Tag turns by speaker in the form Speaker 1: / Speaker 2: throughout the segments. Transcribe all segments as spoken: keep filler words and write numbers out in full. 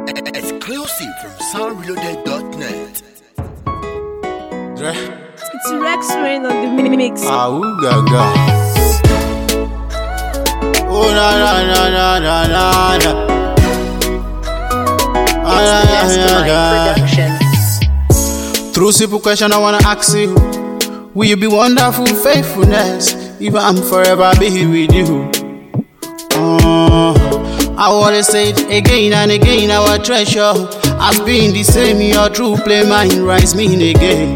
Speaker 1: Exclusive from sound reloaded dot net.
Speaker 2: It's Rex Rain on the mix.
Speaker 3: Ah, ooh, gaga. Oh, na na na na na na na. Ah, yeah, yeah, yeah, yeah. Through simple question, I wanna ask you: will you be wonderful faithfulness if I'm forever be with you? Uh, I wanna say it again and again. Our treasure has been the same. Your true play mine rise me again.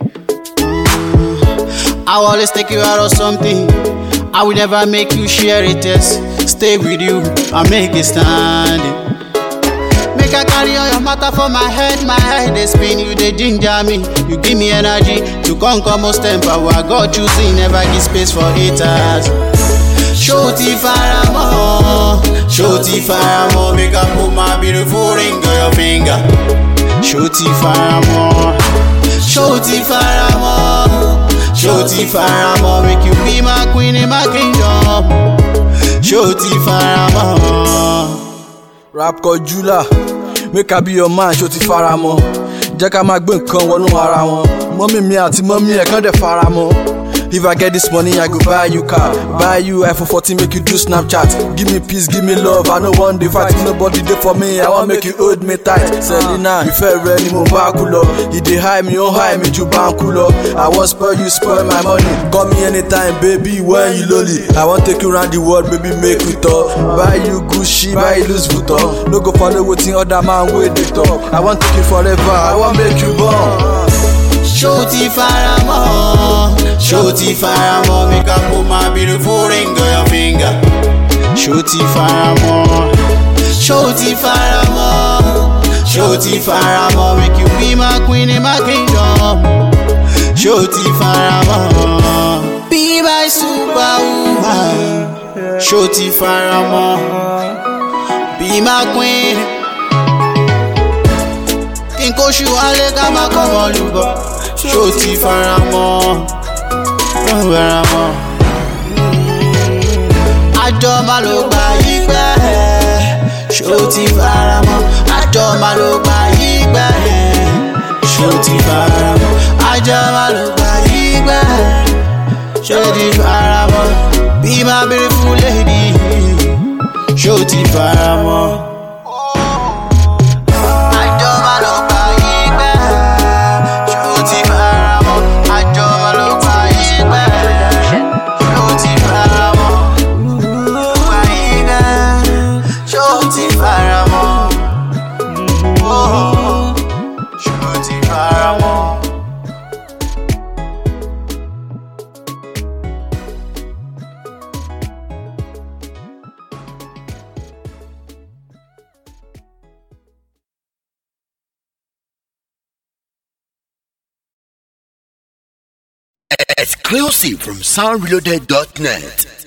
Speaker 3: I always take you out of something. I will never make you share it. Yes, stay with you and make it stand. Make I carry all your matter for my head. My head they spin, you they ginger me. You give me energy to conquer most temper. What God choosing, never give space for haters. Shorty Faramo, Shorty Faramo, make I put my beautiful ring on your finger. Shorty Faramo, Shorty Faramo, Shorty Faramo, make you be my queen in my kingdom. Shorty Faramo.
Speaker 4: Rap called Jula, make I be your man. Shorty Faramo, jẹ́ ká máa gbé nǹkan wọnú ara wọn. Mọ́mí mi àti mọ́mí ẹ̀ kàn dẹ̀ Faramo. If I get this money, I go buy you car, buy you iPhone fourteen, make you do Snapchat. Give me peace, give me love, I no want the fight. If nobody there for me, I want make you hold me tight. Selena, you feel ready, mo ba kulo. You dey high me, oh high me, you ban kulo. I want spoil you, spoil my money. Call me anytime, baby, when you lolly. I want take you around the world, baby, make we talk. Buy you Gucci, buy you Louis Vuitton. No go follow wetin other man wey dey talk. I want take you forever, I want make you born.
Speaker 3: Shorty Faramo, Shorty Faramo, make I put my beautiful ring on your finger. Shorty Faramo, Shorty Faramo, Shorty Faramo, make you be my queen in my kingdom. Shorty Faramo, be my superwoman. Shorty Faramo, be my queen. Kinkoshu ale kama komo lubo. Shorty Faramo, Faramo. Àjọ máa ló gbà yí gbẹ́. Shorty Faramo. Àjọ máa ló gbà yí gbẹ́. Shorty Faramo. Àjọ máa ló gbà yí gbẹ́. Shorty Faramo. Be my beautiful lady. Shorty Faramo.
Speaker 1: Exclusive from sound reloaded dot net.